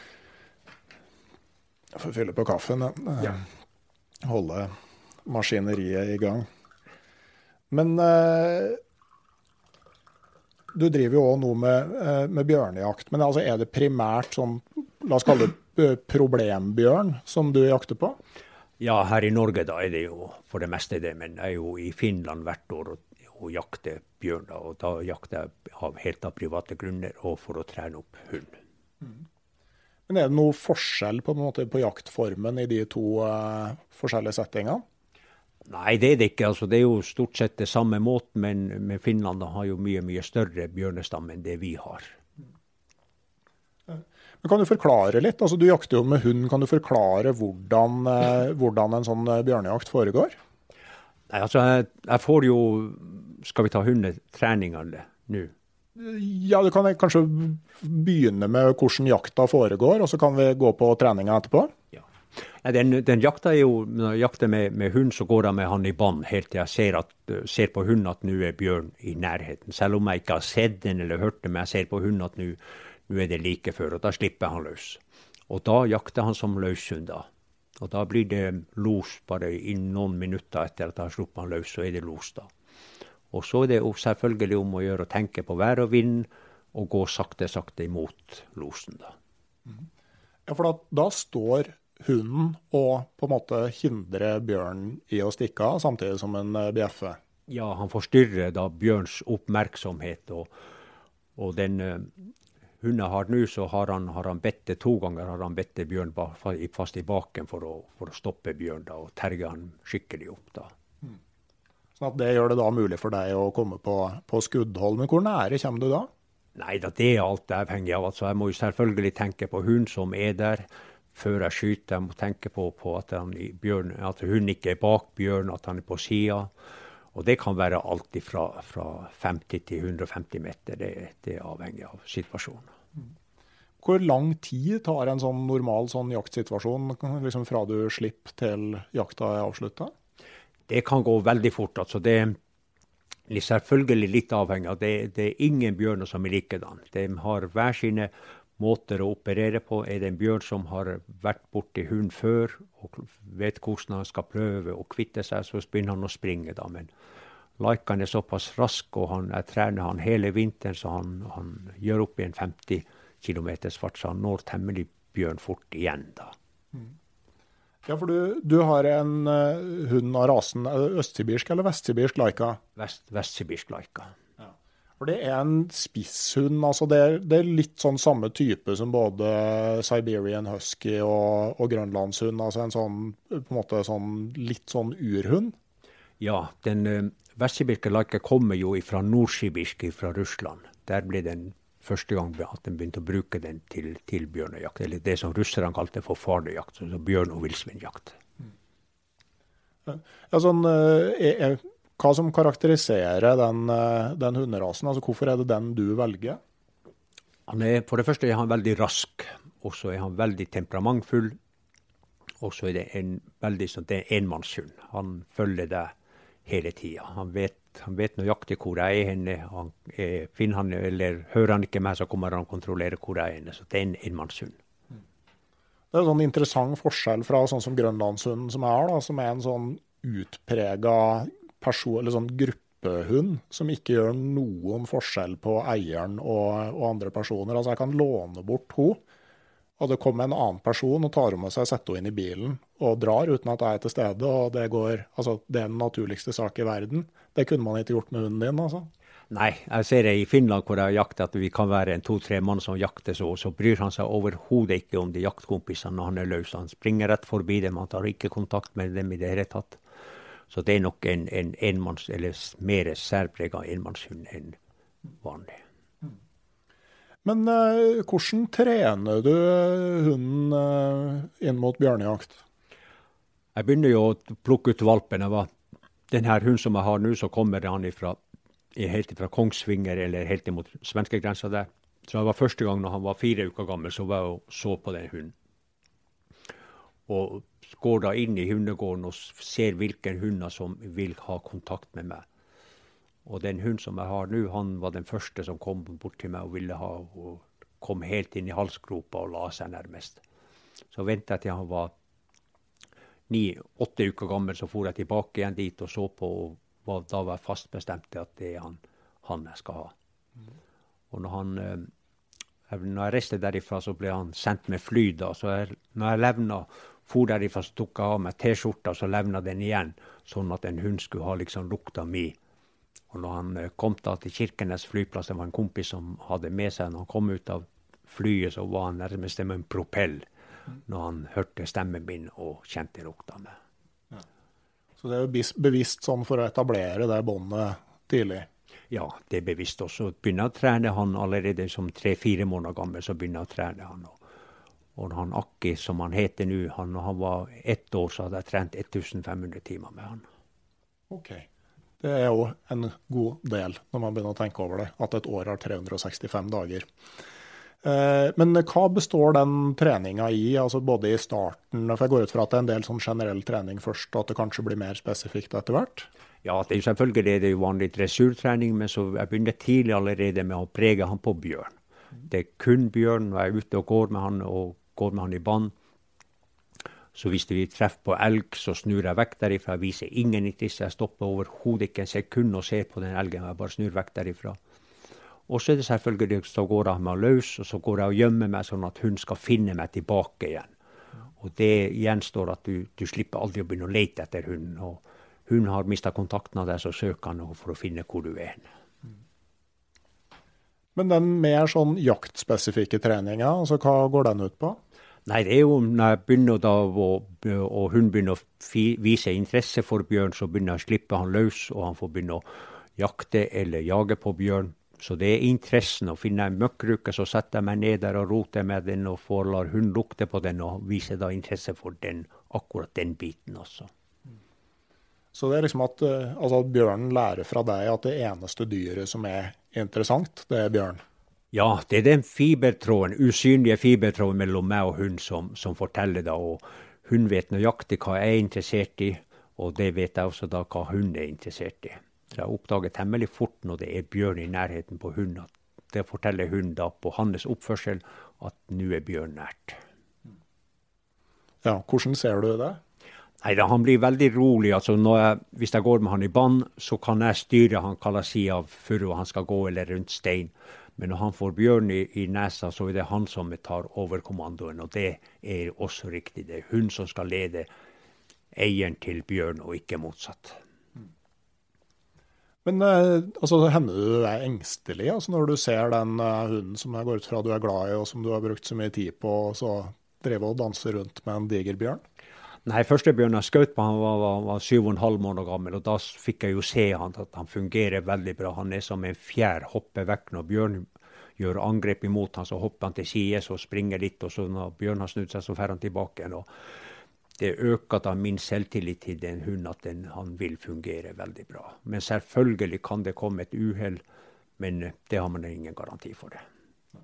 Jeg får fylle på kaffen, ja. Holde maskineriet i gang. Men du driver jo også noe med bjørnejakt, men altså er det primært sånn, la oss kalle det problembjørn, som du jakter på? Ja, her i Norge da er det jo for det meste det, men jeg er jo i Finland hvert år og jakter bjørn da, og da jakter jeg helt av private grunner og for å trene opp hund. Men er det noe forskjell på, en måte, på jaktformen i de to forskjellige settingene? Nei, det er det ikke. Altså, det er jo stort sett det samme måten, men Finland har jo mye større bjørnestam enn det vi har. Men kan du forklare litt? Altså, du jakter jo med hund. Kan du forklare hvordan en sånn bjørnejakt foregår? Nei, altså, jeg får jo, skal vi ta hundetreningene nå? Ja, du kan kanskje begynne med hvordan jakta foregår, og så kan vi gå på treninga etterpå. Ja. Den jakta er jo, når jeg jakter med hund, så går jeg med han i bånd helt til jeg ser på hunden at nå er bjørn i nærheten. Selv om jeg ikke har sett den eller hørt den, men jeg ser på hunden at nå er det like før, og da slipper han løs. Og da jakter han som løshund da. Og da blir det los bare i noen minutter etter at jeg har sluppet han løs, så er det los da. Og så er det jo selvfølgelig om å gjøre å tenke på vær og vind, og gå sakte imot losen da. Ja, for da står hunden og på en måte hindrer bjørnen i å stikke av, samtidig som en bjeffe. Ja, han forstyrrer da bjørns oppmerksomhet, og den hunden har nå, så har han bedt 2 ganger, har han bedt bjørn fast i baken for å stoppe bjørn da, og terge han skikkelig opp da. Sånn at det gjør det da mulig for deg å komme på skuddhold. Men hvor nære kommer du da? Nei, det er alt avhengig av. Altså, jeg må jo selvfølgelig tenke på hund som er der før jeg skyter. Jeg må tenke på at hunden ikke er bak bjørn, at han er på siden. Og det kan være alt fra 50 til 150 meter. Det er avhengig av situasjonen. Hvor lang tid tar en sånn normal sånn jaktsituasjon, liksom fra du slipper til jakta er avsluttet? Det kan gå veldig fort. Altså det er selvfølgelig litt avhengig av. Det er ingen bjørner som er likedan. De har hver sine måter å operere på. Er det en bjørn som har vært borti hund før, og vet hvordan han skal prøve å kvitte seg, så begynner han å springe da. Men Laikan er såpass rask, og jeg trener han hele vinteren, så han gjør opp i en 50 kilometers fart, så han når temmelig bjørn fort igjen da. Ja, for du har en hund av rasen, østsibirsk eller vestsibirsk Laika? Vestsibirsk Laika. Ja. For det er en spisshund, altså det er litt sånn samme type som både Siberian Husky og grønlandshund, altså en sånn, på en måte litt sånn urhund? Ja, den vestsibirske Laika kommer jo fra nordsibirsk, fra Russland. Der ble den første gang at de begynte å bruke den til bjørnejakt, eller det som russerne kalte for farlejakt, så bjørn- og villsvinjakt. Ja, hva som karakteriserer den hunderasen? Altså, hvorfor er det den du velger? For det første er han veldig rask, og så er han veldig temperamentfull, og så er det det er enmannshund. Han følger deg hele tiden. Han vet nøyaktig hvor jeg er henne. Finner han eller hører han ikke meg, så kommer han å kontrollere hvor jeg er henne. Så det er en enmannshund. Det er en sånn interessant forskjell fra sånn som grønlandshunden som er da, som er en sånn utpreget eller sånn gruppehund, som ikke gjør noen forskjell på eieren og andre personer. Altså jeg kan låne bort henne, og det kommer en annen person og tar med seg, setter henne inn i bilen og drar uten at jeg er til stede, og det er den naturligste sak i verden. Det kunne man ikke gjort med hunden din, altså. Nei, jeg ser det i Finland hvor jeg jakter at vi kan være en 2-3 mann som jakter, så bryr han seg overhodet ikke om de jaktkompisene når han er løs. Han springer rett forbi dem, han tar ikke kontakt med dem i det hele tatt. Så det er nok en enmanns, eller mer særpreget enmannshund enn vanlig. Men hvordan trener du hunden inn mot bjørnejakt? Jeg begynner jo å plukke ut valpen. Denne hunden som jeg har nå, så kommer han helt fra Kongsvinger, eller helt mot svenskegrensa der. Så det var første gang når han var 4 uker gammel, så var jeg og så på den hunden. Og går da inn i hundegården og ser hvilken hunder som vil ha kontakt med meg. Og den hund som jeg har nå, han var den første som kom bort til meg og ville ha, og kom helt inn i halsgropa og la seg nærmest. Så ventet jeg til han var 8 uker gammel, så for jeg tilbake igjen dit og så på, og da var jeg fast bestemt til at det er han jeg skal ha. Og når jeg reiste derifra, så ble han sendt med fly da, så når jeg levnet, for derifra, så tok jeg av meg T-skjorta, så levnet den igjen, sånn at en hund skulle ha liksom lukta mi. Og når han kom da til Kirkenes flyplass, det var en kompis som hadde med seg, når han kom ut av flyet, så var han nærmest med en propell, når han hørte stemmen min og kjente lukta med. Ja. Så det er jo bevisst sånn for å etablere det båndet tidlig? Ja, det er bevisst også. Begynner å trene han allerede som 3-4 måneder gammel, så begynner å trene han. Og han Akki, som han heter nå, når han var 1 år, så hadde jeg trent 1500 timer med han. Ok. Det er jo en god del når man begynner å tenke over det, at et år har 365 dager. Men hva består den treningen i, altså både i starten, for jeg går ut fra at det er en del sånn generell trening først, og at det kanskje blir mer spesifikt etter hvert? Ja, det er selvfølgelig det er jo vanlig dressurtrening, men så jeg begynner tidlig allerede med å prege han på bjørn. Det er kun bjørn, når jeg er ute og går med han i band. Så hvis vi treffer på elg, så snur jeg vekk derifra, jeg viser ingen interesse, jeg stopper overhodet ikke en sekund og ser på den elgen, jeg bare snur vekk derifra. Og så er det selvfølgelig, så går jeg med løs, og så går jeg og gjemmer meg sånn at hun skal finne meg tilbake igjen. Og det gjenstår at du slipper aldri å begynne å lete etter hunden, og hun har mistet kontakten av deg, så søker han for å finne hvor du er. Men den mer sånn jaktspesifikke treningen, altså hva går den ut på? Nei, det er jo når jeg begynner da, og hun begynner å vise interesse for bjørn, så begynner jeg å slippe han løs, og han får begynne å jakte eller jage på bjørn. Så det er interessen å finne en møkkruke, så setter jeg meg ned der og roter med den, og lar hun lukte på den, og viser da interesse for den, akkurat den biten også. Så det er liksom at bjørnen lærer fra deg at det eneste dyret som er interessant, det er bjørn? Ja, det er den fibertråden, usynlige fibertråden mellom meg og hun som forteller da, og hun vet nøyaktig hva jeg er interessert i, og det vet jeg også da hva hun er interessert i. Så jeg oppdager temmelig fort når det er bjørn i nærheten på hunden, at det forteller hunden da på hans oppførsel at nå er bjørn nært. Ja, hvordan ser du det? Nei, da, han blir veldig rolig. Altså, hvis jeg går med han i band, så kan jeg styre han hva si av furu han skal gå eller rundt stein. Men når han får bjørn i nesa, så er det han som tar over kommandoen, og det er også riktig. Det er hun som skal lede eieren til bjørn, og ikke motsatt. Men hender du er engstelig når du ser den hunden som jeg går ut fra du er glad i, og som du har brukt så mye tid på, og så driver og danser rundt med en diger bjørn? Nei, første bjørn jeg skjøt på, han var 7,5 måneder gammel, og da fikk jeg jo se at han fungerer veldig bra. Han er som en fjær, hopper vekk når bjørn gjør angrep imot han, så hopper han til side, så springer litt, og så når bjørn har snudd seg, så fer han tilbake igjen, og det øker da min selvtillit til den hunden at han vil fungere veldig bra. Men selvfølgelig kan det komme et uheld, men det har man ingen garanti for det.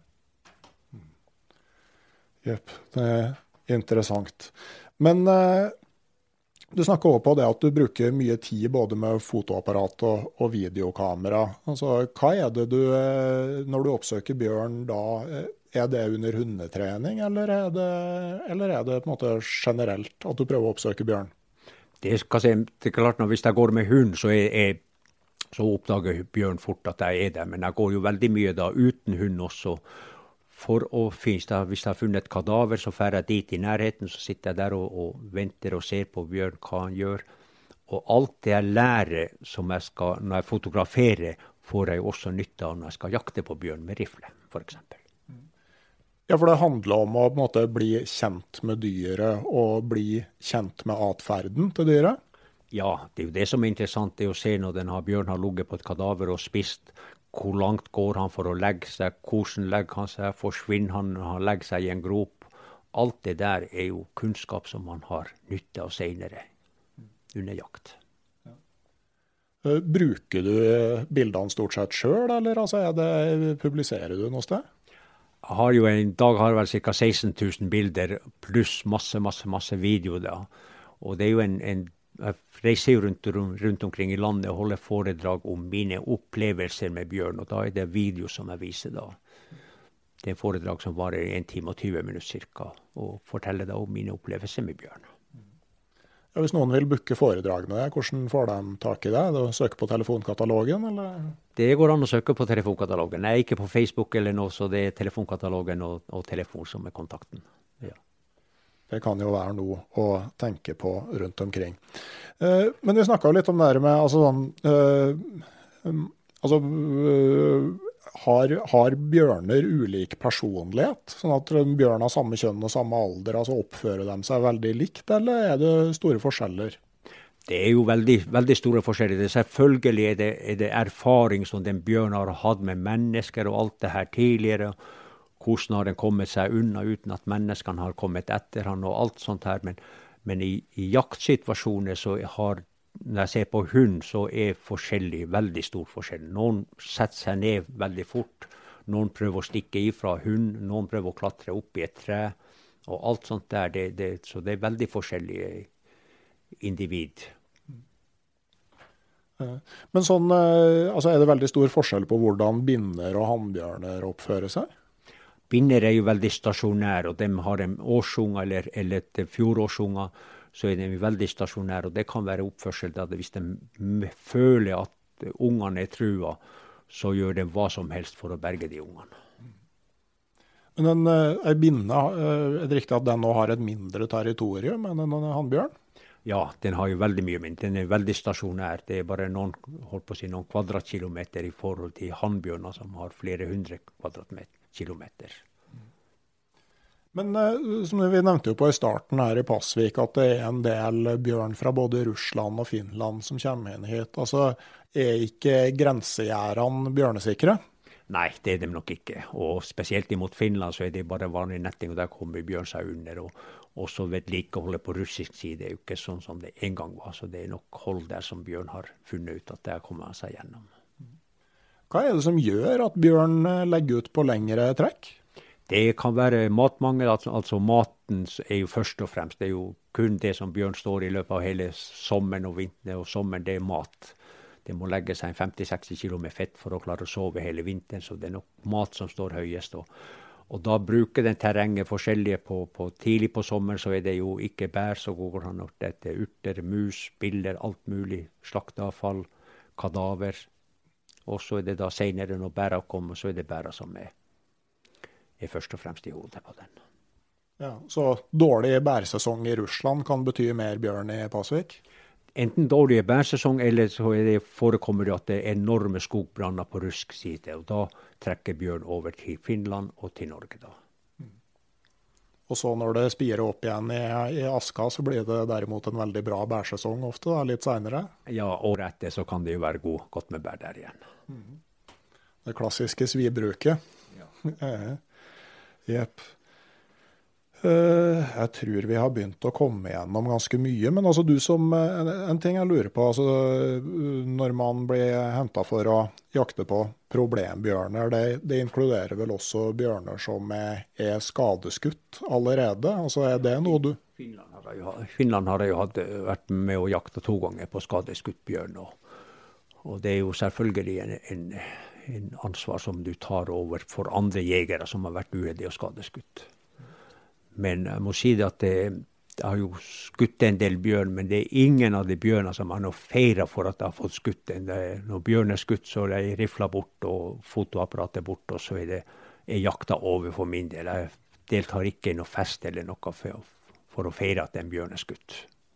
Jepp, det er interessant. Men du snakker også på det at du bruker mye tid både med fotoapparat og videokamera. Altså, hva er det når du oppsøker bjørn da, er det under hundetrening, eller er det på en måte generelt at du prøver å oppsøke bjørn? Det er klart, hvis jeg går med hund, så oppdager bjørn fort at jeg er der. Men jeg går jo veldig mye da uten hund også. Hvis jeg har funnet et kadaver, så fer jeg dit i nærheten, så sitter jeg der og venter og ser på bjørn hva han gjør. Og alt det jeg lærer når jeg fotograferer, får jeg også nytte av når jeg skal jakte på bjørn med rifle, for eksempel. Ja, for det handler om å på en måte bli kjent med dyret og bli kjent med atferden til dyret? Ja, det er jo det som er interessant, det er å se når bjørn har ligget på et kadaver og spist. Hvor langt går han for å legge seg, hvordan legger han seg, forsvinner han når han legger seg i en grop. Alt det der er jo kunnskap som man har nytte av senere under jakt. Ja. Bruker du bildene stort sett selv, eller publiserer du noe sted? har jo en dag har vel cirka 16 000 bilder, pluss masse video da. Og det er jo jeg reiser jo rundt omkring i landet og holder foredrag om mine opplevelser med bjørn, og da er det video som jeg viser da. Det er en foredrag som varer 1 time og 20 minutter cirka, og forteller da om mine opplevelser med bjørn. Ja, hvis noen vil booke foredrag med deg, hvordan får de tak i deg? Søke på telefonkatalogen, eller? Det går an å søke på telefonkatalogen. Jeg er ikke på Facebook eller noe, så det er telefonkatalogen og telefon som er kontakten. Ja. Det kan jo være noe å tenke på rundt omkring. Men vi snakket jo litt om det her med, har bjørner ulik personlighet? Sånn at bjørn har samme kjønn og samme alder, altså oppfører de seg veldig likt, eller er det store forskjeller? Det er jo veldig store forskjeller. Selvfølgelig er det erfaring som den bjørn har hatt med mennesker og alt det her tidligere. Hvordan har den kommet seg unna uten at menneskene har kommet etter han og alt sånt her. Men i jaktsituasjoner så når jeg ser på hund, så er veldig stor forskjell. Noen setter seg ned veldig fort. Noen prøver å stikke ifra hund. Noen prøver å klatre opp i et tre. Og alt sånt der. Så det er veldig forskjellige individ. Men er det veldig stor forskjell på hvordan binner og hannbjørner oppfører seg? Binner er jo veldig stasjonære, og de har en årsunga eller et fjorårsunga, så er de veldig stasjonære, og det kan være oppførsel da hvis de føler at ungene er trua, så gjør de hva som helst for å berge de ungene. Men en binne, er det riktig at den nå har et mindre territorium enn en hannbjørn? Ja, den har jo veldig mye mindre. Den er veldig stasjonær. Det er bare noen kvadratkilometer i forhold til hannbjørner som har flere 100 kvadratkilometer. Men som vi nevnte jo på i starten her i Pasvik, at det er en del bjørn fra både Russland og Finland som kommer inn hit. Altså, er ikke grensegjerdene bjørnesikre? Nei, det er de nok ikke. Og spesielt imot Finland så er det bare vanlig netting, og der kommer bjørn seg under. Og så vedlikeholdet på russisk side er jo ikke sånn som det en gang var. Så det er nok hold der som bjørn har funnet ut at der kommer han seg gjennom. Hva er det som gjør at bjørn legger ut på lengre trekk? Det kan være matmangel, altså maten er jo først og fremst. Det er jo kun det som bjørn står i løpet av hele sommeren og vinteren, og sommeren det er mat. Det må legge seg 50-60 kilo med fett for å klare å sove hele vinteren, så det er nok mat som står høyest. Og da bruker den terrenget forskjellige tidlig på sommeren, så er det jo ikke bær, så går han nok etter urter, mus, biller, alt mulig, slakteavfall, kadaver. Og så er det da senere når bæra kommer, så er det bæra som er først og fremst i hodet på den. Ja, så dårlig bærsesong i Russland kan bety mer bjørn i Pasvik? Enten dårlig bærsesong, eller så forekommer det at det er enorme skogbranner på russisk side, og da trekker bjørn over til Finland og til Norge da. Og så når det spirer opp igjen i Aska, så blir det derimot en veldig bra bærsesong ofte, da, litt senere? Ja, året etter så kan det jo være godt med bær der igjen. Det klassiske svibruket. Ja. Jepp. Jeg tror vi har begynt å komme gjennom ganske mye, men altså en ting jeg lurer på, altså når man blir hentet for å jakte på problembjørner, det inkluderer vel også bjørner som er skadeskutt allerede, altså er det noe du... Finland har jo vært med å jakte 2 ganger på skadeskutt bjørn, og det er jo selvfølgelig en ansvar som du tar over for andre jegere som har vært uheldige og skadeskutt. Men jeg må si det at jeg har jo skutt en del bjørn, men det er ingen av de bjørnene som har noe feiret for at jeg har fått skutt den. Når bjørn er skutt, så er jeg riflet bort og fotoapparatet bort, og så er jakta over for min del. Jeg deltar ikke i noe fest eller noe for å feire at en bjørn er skutt.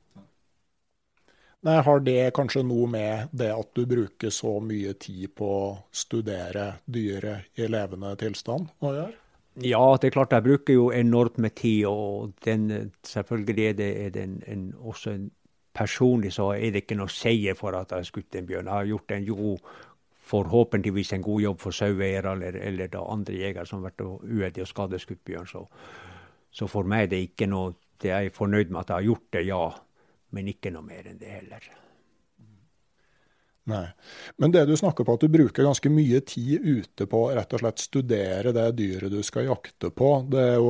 Nei, har det kanskje noe med det at du bruker så mye tid på å studere dyret i levende tilstand å gjøre? Ja, det er klart jeg bruker jo enormt med tid, og selvfølgelig er det også en personlig, så er det ikke noe seier for at jeg har skutt en bjørn. Jeg har gjort forhåpentligvis en god jobb for saueeiere eller da andre jegere som har vært uheldige og skadeskutt bjørn. Så for meg er det ikke noe, det er jeg fornøyd med at jeg har gjort det, ja, men ikke noe mer enn det heller. Nei. Men det du snakker på at du bruker ganske mye tid ute på rett og slett studere det dyret du skal jakte på, det er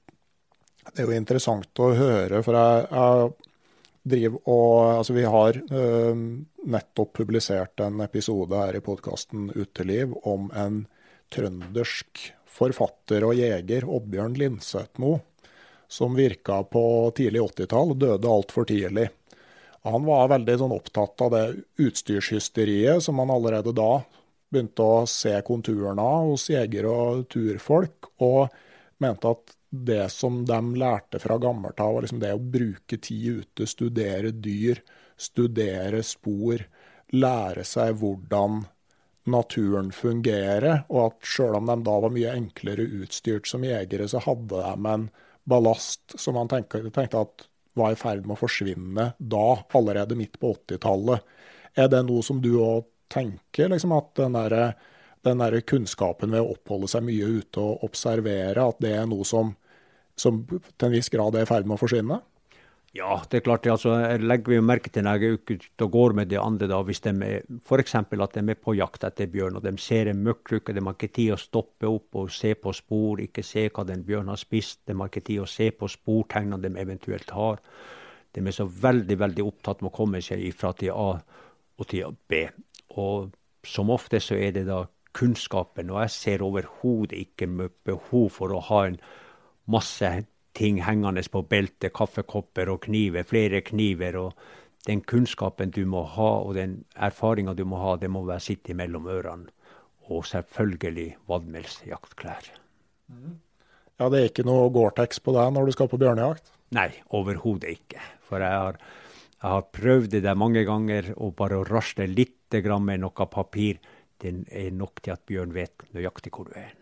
jo interessant å høre, for jeg driver og, altså vi har nettopp publisert en episode her i podcasten Uteliv om en trøndersk forfatter og jeger, Oddbjørn Lindsætmo, som virket på tidlig 80-tall, døde alt for tidlig. Han var veldig sånn opptatt av det utstyrshysteriet som han allerede da begynte å se konturene av hos jeger og turfolk, og mente at det som de lærte fra gammelt av, var liksom det å bruke tid ute, studere dyr, studere spor, lære seg hvordan naturen fungerer, og at selv om de da var mye enklere utstyrt som jegere, så hadde de en ballast som han tenkte at var i ferd med å forsvinne da, allerede midt på 80-tallet. Er det noe som du også tenker, liksom, at den der kunnskapen ved å oppholde seg mye ute og observere, at det er noe som til en viss grad er i ferd med å forsvinne? Ja, det er klart. Altså, jeg legger jo merke til når jeg er ute og går med de andre, da, hvis de for eksempel at de er på jakt etter bjørn, og de ser en møkkrukke, de har ikke tid å stoppe opp og se på spor, ikke se hva den bjørn har spist, de har ikke tid å se på sportegnene de eventuelt har. De er så veldig, veldig opptatt med å komme seg fra til A og til B. Og som ofte så er det da kunnskapen, og jeg ser overhodet ikke med behov for å ha en masse ting hengende på beltet, kaffekopper og kniver, flere kniver, og den kunnskapen du må ha, og den erfaringen du må ha, det må være sitte mellom ørene, og selvfølgelig Vadmels jaktklær. Ja, det er ikke noe Gore-Tex på deg når du skal på bjørnejakt? Nei, overhodet ikke. For jeg har prøvd det der mange ganger, og bare å rasle litt grann med noe papir, det er nok til at bjørn vet nøyaktig hvor du er.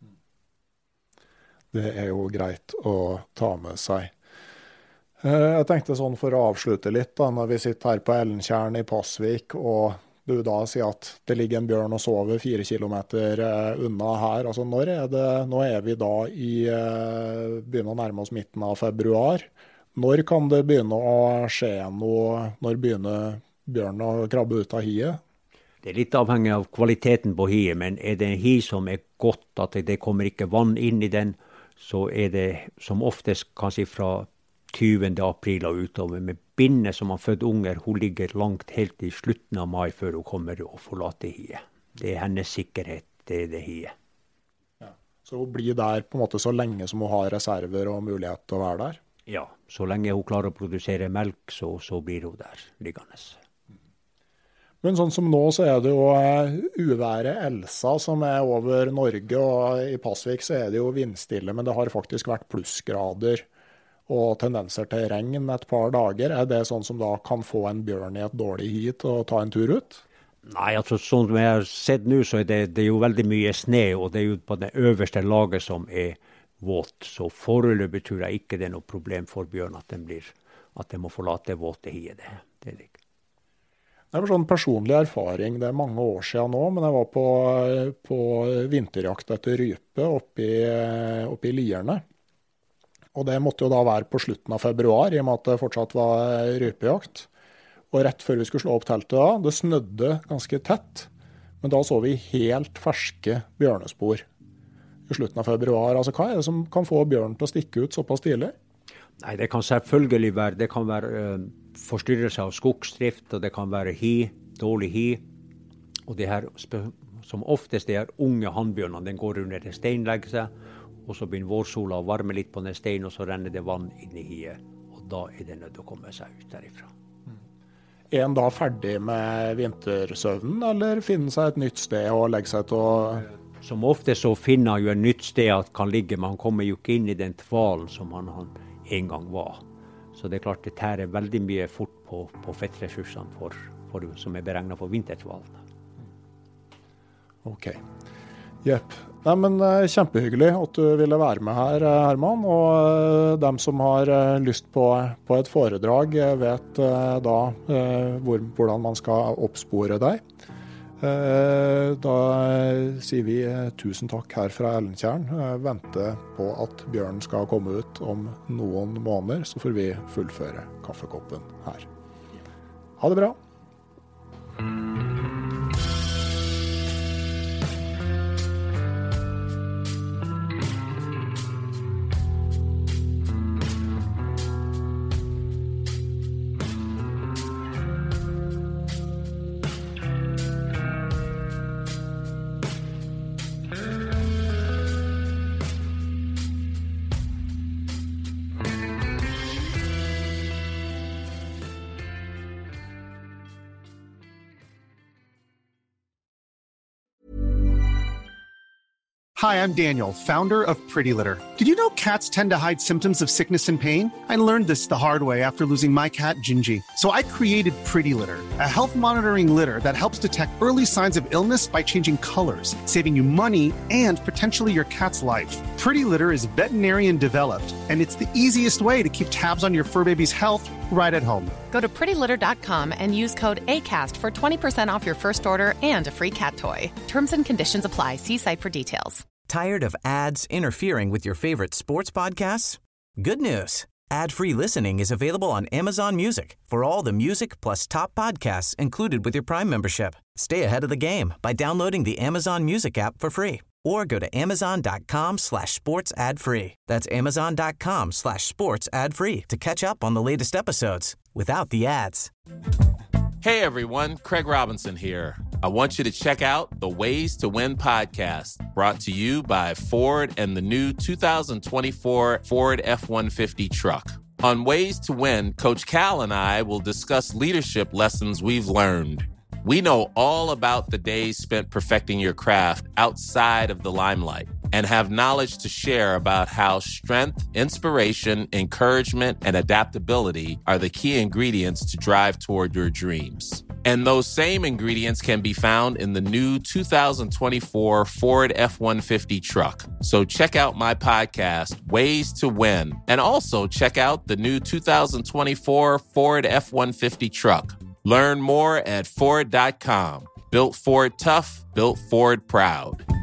Det er jo greit å ta med seg. Jeg tenkte sånn for å avslutte litt da, når vi sitter her på Ellentjern i Pasvik, og du da sier at det ligger en bjørn og sover 4 kilometer unna her. Altså nå er vi da begynner å nærme oss midten av februar. Når kan det begynne å skje noe? Når begynner bjørn å krabbe ut av hiet? Det er litt avhengig av kvaliteten på hiet, men er det en hi som er godt, at det kommer ikke vann inn i den, så er det som oftest kanskje fra 20. april og utover. Med binne som har født unger, hun ligger langt helt i slutten av mai før hun kommer og forlater hiet. Det er hennes sikkerhet, det er det hiet. Ja. Så hun blir der på en måte så lenge som hun har reserver og mulighet til å være der? Ja, så lenge hun klarer å produsere melk, så blir hun der liggende. Men sånn som nå så er det jo uværet Elsa som er over Norge, og i Pasvik så er det jo vindstille, men det har faktisk vært plussgrader og tendenser til regn et par dager. Er det sånn som da kan få en bjørn i et dårlig hi til å ta en tur ut? Nei, altså sånn som jeg har sett nå, så er det jo veldig mye snø, og det er jo på det øverste laget som er våt. Så foreløpig tror jeg ikke det er noe problem for bjørn at de må forlate våte hiet. Det er det ikke. Det er sånn personlig erfaring, det er mange år siden nå, men jeg var på vinterjakt etter rype oppe i Lierne. Og det måtte jo da være på slutten av februar, i og med at det fortsatt var rypejakt. Og rett før vi skulle slå opp teltet da, det snødde ganske tett, men da så vi helt ferske bjørnespor i slutten av februar. Altså hva er det som kan få bjørn til å stikke ut såpass tidlig? Nei, det kan selvfølgelig være forstyrrelse av skogsdrift, og det kan være dårlig hi. Og det her, som oftest, det er unge hannbjørner, den går under en stein, legger seg, og så begynner vårsola å varme litt på den steinen, og så renner det vann inn i hiet, og da er det nødt til å komme seg ut derifra. Er en da ferdig med vintersøvnen, eller finner seg et nytt sted og legger seg til å... Som ofte så finner han jo et nytt sted at kan ligge, men han kommer jo ikke inn i den tvalen som han en gang var. Så det er klart det tærer veldig mye fort på fettressursene som er beregnet for vintertvalen. Ok. Jepp. Nei, men kjempehyggelig at du ville være med her, Herman. Og dem som har lyst på et foredrag vet da hvordan man skal oppspore deg. Da sier vi tusen takk her fra Ellentjern. Venter på at bjørnen skal komme ut om noen måneder, så får vi fullføre kaffekoppen her. Ha det bra! Hi, I'm Daniel, founder of Pretty Litter. Did you know cats tend to hide symptoms of sickness and pain? I learned this the hard way after losing my cat, Gingy. So I created Pretty Litter, a health monitoring litter that helps detect early signs of illness by changing colors, saving you money and potentially your cat's life. Pretty Litter is veterinarian developed, and it's the easiest way to keep tabs on your fur baby's health right at home. Go to prettylitter.com and use code ACAST for 20% off your first order and a free cat toy. Terms and conditions apply. See site for details. Tired of ads interfering with your favorite sports podcasts? Good news. Ad-free listening is available on Amazon Music for all the music plus top podcasts included with your Prime membership. Stay ahead of the game by downloading the Amazon Music app for free or go to amazon.com/sports ad free. That's amazon.com/sports ad free to catch up on the latest episodes without the ads. Hey everyone, Craig Robinson here. I want you to check out the Ways to Win podcast, brought to you by Ford and the new 2024 Ford F-150 truck. On Ways to Win, Coach Cal and I will discuss leadership lessons we've learned. We know all about the days spent perfecting your craft outside of the limelight and have knowledge to share about how strength, inspiration, encouragement, and adaptability are the key ingredients to drive toward your dreams. And those same ingredients can be found in the new 2024 Ford F-150 truck. So check out my podcast, Ways to Win, and also check out the new 2024 Ford F-150 truck. Learn more at Ford.com. Built Ford tough, built Ford proud.